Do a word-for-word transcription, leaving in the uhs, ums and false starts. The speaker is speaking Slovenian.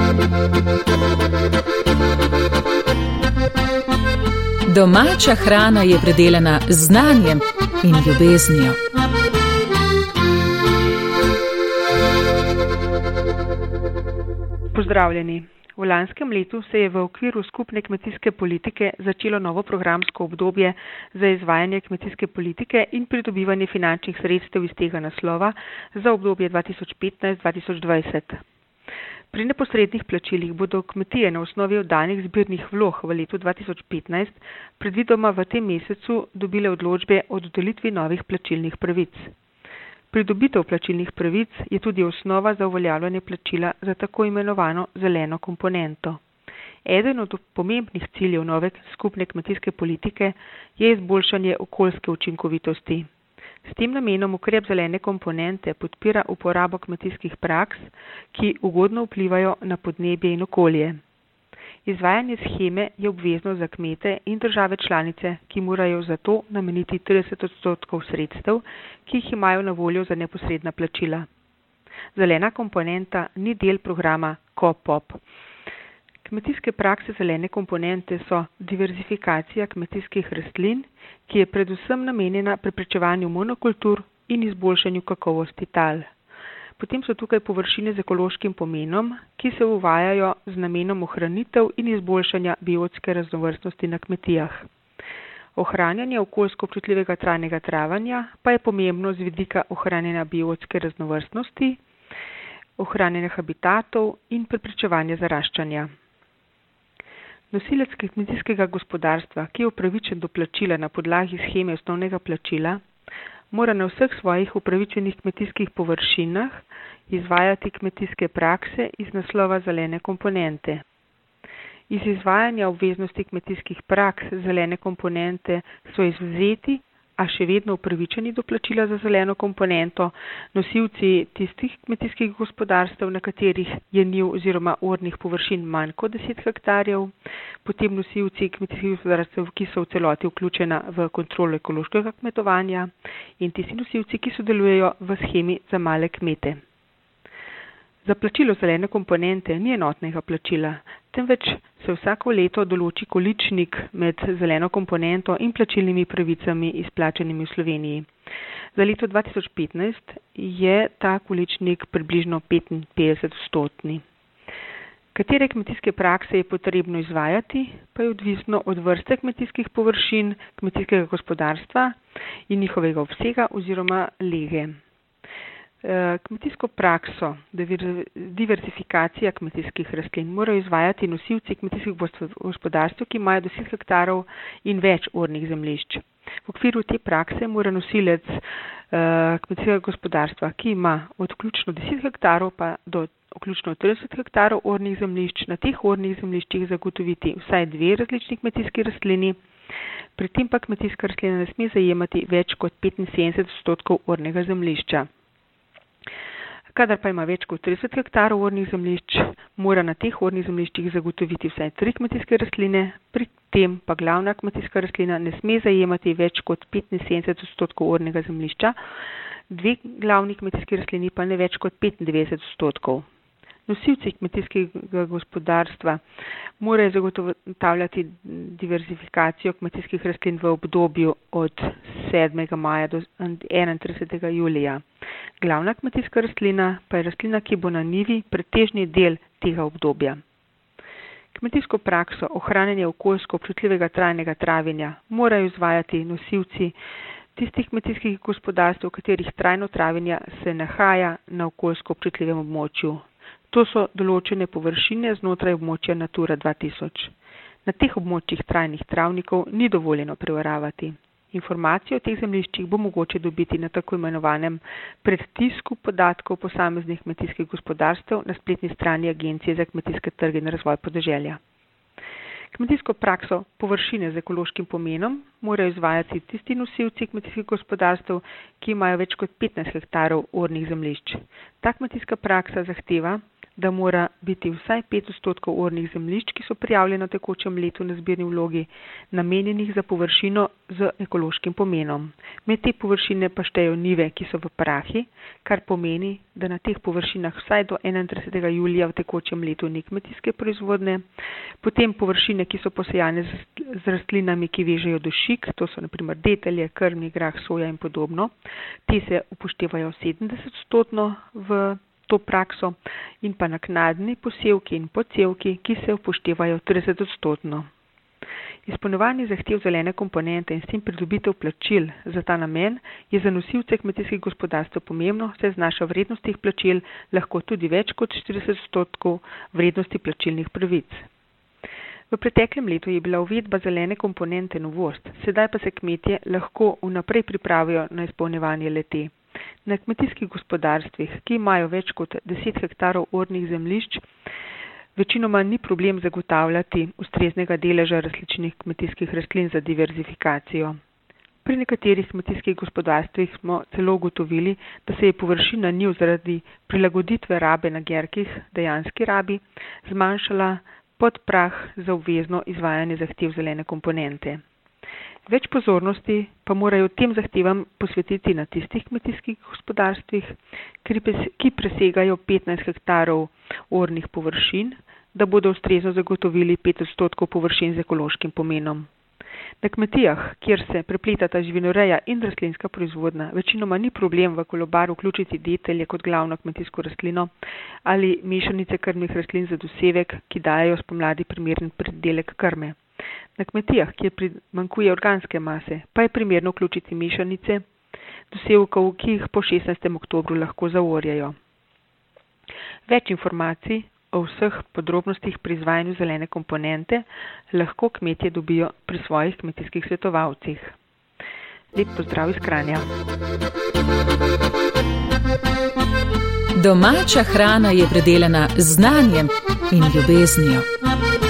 Domača hrana je predelana z znanjem in ljubeznijo. Pozdravljeni. V lanskem letu se je v okviru skupne kmetijske politike začelo novo programsko obdobje za izvajanje kmetijske politike in pridobivanje finančnih sredstev iz tega naslova za obdobje dva tisoč petnajst do dva tisoč dvajset. Pri neposrednih plačilih bodo kmetije na osnovi oddanih zbirnih vlog v letu dva tisoč petnajst predvidoma v tem mesecu dobile odločbe o dodelitvi novih plačilnih pravic. Pridobitev plačilnih pravic je tudi osnova za uveljavljanje plačila za tako imenovano zeleno komponento. Eden od pomembnih ciljev nove skupne kmetijske politike je izboljšanje okoljske učinkovitosti. S tem namenom ukrep zelene komponente podpira uporabo kmetijskih praks, ki ugodno vplivajo na podnebje in okolje. Izvajanje sheme je obvezno za kmete in države članice, ki morajo za to nameniti trideset odstotkov sredstev, ki jih imajo na voljo za neposredna plačila. Zelena komponenta ni del programa K O P O P. Kmetijske prakse zelene komponente so diverzifikacija kmetijskih rastlin, ki je predvsem namenjena preprečevanju monokultur in izboljšanju kakovosti tal. Potem so tukaj površine z ekološkim pomenom, ki se uvajajo z namenom ohranitev in izboljšanja biotske raznovrstnosti na kmetijah. Ohranjanje okoljsko občutljivega trajnega travanja pa je pomembno z vidika ohranjanja biotske raznovrstnosti, ohranjanja habitatov in preprečevanja zaraščanja. Nosilec kmetijskega gospodarstva, ki je upravičen do plačila na podlagi sheme osnovnega plačila, mora na vseh svojih upravičenih kmetijskih površinah izvajati kmetijske prakse iz naslova zelene komponente. Iz izvajanja obveznosti kmetijskih praks zelene komponente so izvzeti, a še vedno upravičeni do plačila za zeleno komponento, nosilci tistih kmetijskih gospodarstev, na katerih je njiv oziroma ornih površin manj kot deset hektarjev, potem nosilci kmetijskih gospodarstev, ki so v celoti vključena v kontrolo ekološkega kmetovanja in tisti nosilci, ki sodelujejo v shemi za male kmete. Za plačilo zelene komponente ni enotnega plačila, temveč se vsako leto določi količnik med zeleno komponento in plačilnimi pravicami izplačanimi v Sloveniji. Za leto dva tisoč petnajst je ta količnik približno petinpetdeset odstotni. Katere kmetijske prakse je potrebno izvajati, pa je odvisno od vrste kmetijskih površin, kmetijskega gospodarstva in njihovega obsega oziroma lege. Kmetijsko prakso, diversifikacija kmetijskih rastlin morajo izvajati nosilci kmetijskih gospodarstv, ki imajo deset hektarov in več ornih zemljišč. V okviru te prakse mora nosilec kmetijskega gospodarstva, ki ima od vključno deset hektarov pa do vključno trideset hektarov ornih zemljišč, na teh ornih zemljiščih zagotoviti vsaj dve različni kmetijski rastlini, pri tem pa kmetijska rastlina ne sme zajemati več kot petinsedemdeset odstotkov ornega zemljišča. Kadar pa ima več kot trideset hektarov ornih zemljišč, mora na teh ornih zemljiščih zagotoviti vsaj tri kmetijske rastline, pri tem pa glavna kmetijska rastlina ne sme zajemati več kot petinsedemdeset odstotkov ornega zemljišča, dve glavni kmetijski rastlini pa ne več kot petindevetdeset odstotkov. Nosilci kmetijskega gospodarstva morajo zagotavljati diverzifikacijo kmetijskih rastlin v obdobju od sedmega maja do enaintridesetega julija. Glavna kmetijska rastlina pa je rastlina, ki bo na njivi pretežni del tega obdobja. Kmetijsko prakso ohranjanja okoljsko občutljivega trajnega travinja morajo izvajati nosilci tistih kmetijskih gospodarstv, v katerih trajno travinja se nahaja na okoljsko občutljivem območju. To so določene površine znotraj območja Natura dva tisoč. Na teh območjih trajnih travnikov ni dovoljeno preoravati. Informacije o teh zemljiščih bo mogoče dobiti na tako imenovanem predtisku podatkov posameznih kmetijskih gospodarstev na spletni strani Agencije za kmetijske trge in razvoj podeželja. Kmetijsko prakso površine z ekološkim pomenom morajo izvajati tisti nosilci kmetijskih gospodarstev, ki imajo več kot petnajst hektarov ornih zemljišč. Ta kmetijska praksa zahteva, da mora biti vsaj pet odstotkov ornih zemljišč, ki so prijavljene v tekočem letu na zbirni vlogi, namenjenih za površino z ekološkim pomenom. Med te površine pa štejejo njive, ki so v prahi, kar pomeni, da na teh površinah vsaj do enaintridesetega julija v tekočem letu ni kmetijske proizvodnje. Potem površine, ki so posejane z rastlinami, ki vežejo dušik, to so na primer detelje, krmni grah, soja in podobno. Te se upoštevajo sedemdeset odstotno v to prakso in pa naknadni posevki in podsevki, ki se upoštevajo trideset odstotno. Izpolnjevanje zahtev zelene komponente in s tem pridobitev plačil za ta namen je za nosilce kmetijskih gospodarstv pomembno, saj znaša vrednost teh plačil lahko tudi več kot štirideset odstotkov vrednosti plačilnih pravic. V preteklem letu je bila uvedba zelene komponente novost, sedaj pa se kmetje lahko vnaprej pripravijo na izpolnjevanje le-te. Na kmetijskih gospodarstvih, ki imajo več kot deset hektarov ornih zemljišč, večinoma ni problem zagotavljati ustreznega deleža različnih kmetijskih rastlin za diverzifikacijo. Pri nekaterih kmetijskih gospodarstvih smo celo ugotovili, da se je površina njiv zaradi prilagoditve rabe na gerkih dejanski rabi zmanjšala pod prah za obvezno izvajanje zahtev zelene komponente. Več pozornosti pa morajo tem zahtevam posvetiti na tistih kmetijskih gospodarstvih, ki presegajo petnajst hektarov ornih površin, da bodo ustrezno zagotovili pet odstotkov površin z ekološkim pomenom. Na kmetijah, kjer se prepletata živinoreja in rastlinska proizvodnja, večinoma ni problem v kolobar vključiti detelje kot glavno kmetijsko rastlino ali mešanice krmnih rastlin za dosevek, ki dajejo spomladi primeren pridelek krme. Na kmetijah, kjer primanjkuje organske mase, pa je primerno vključiti mešanice dosevkov, ki jih po šestnajstem oktobru lahko zaorjajo. Več informacij o vseh podrobnostih pri izvajanju zelene komponente lahko kmetje dobijo pri svojih kmetijskih svetovalcih. Lep pozdrav iz Kranja. Domača hrana je predelana z znanjem in ljubeznijo.